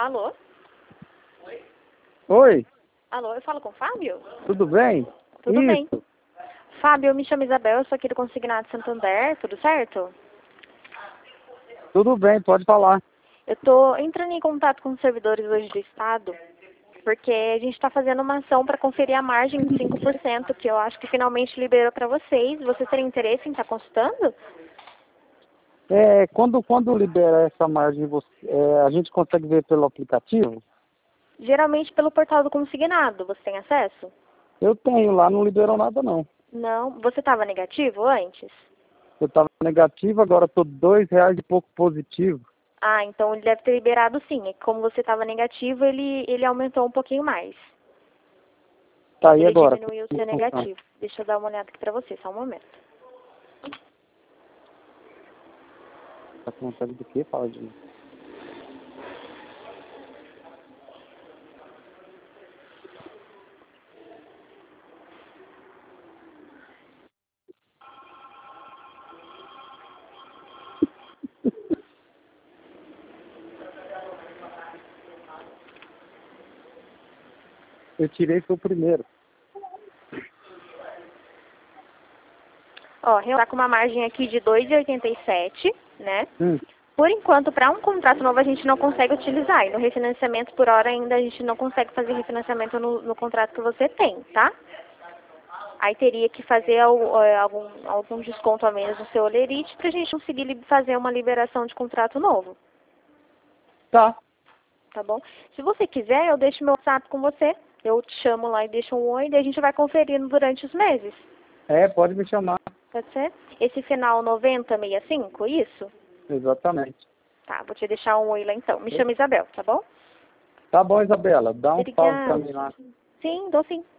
Alô? Oi, Alô, eu falo com o Fábio? tudo bem? Tudo bem. Isso, Fábio, eu me chamo Isabel, eu sou aqui do Consignado Santander, tudo certo? tudo bem, pode falar. Eu tô entrando em contato com os servidores hoje do Estado, porque a gente está fazendo uma ação para conferir a margem de 5%, que eu acho que finalmente liberou para vocês. Você teria interesse em estar consultando? Quando libera essa margem, a gente consegue ver pelo aplicativo? Geralmente pelo portal do Consignado, você tem acesso? Eu tenho, lá não liberou nada não. Não. Você estava negativo antes? Eu estava negativo, agora estou R$ 2 e pouco positivo. Ah, então ele deve ter liberado sim. É que como você estava negativo, ele aumentou um pouquinho mais. Tá aí Ele agora. diminuiu o seu negativo. Deixa eu dar uma olhada aqui pra você, só um momento. Tá com vontade do quê? Fala de novo. Eu tirei foi o primeiro. Ó, tá com uma margem aqui de 2,87, né? Hum, Por enquanto, para um contrato novo a gente não consegue utilizar. E no refinanciamento, por hora, ainda a gente não consegue fazer refinanciamento no contrato que você tem, tá? Aí teria que fazer algum desconto a menos no seu olerite pra gente conseguir fazer uma liberação de contrato novo, tá, tá bom? Se você quiser, eu deixo meu WhatsApp com você. Eu te chamo lá e deixo um oi, daí a gente vai conferindo durante os meses. pode me chamar. Pode ser? Esse final 9065, isso? Exatamente. Tá, vou te deixar um oi lá então. Me chama Isabel, tá bom? Tá bom, Isabela, dá um salve pra Obrigada. mim lá. Sim, dou sim.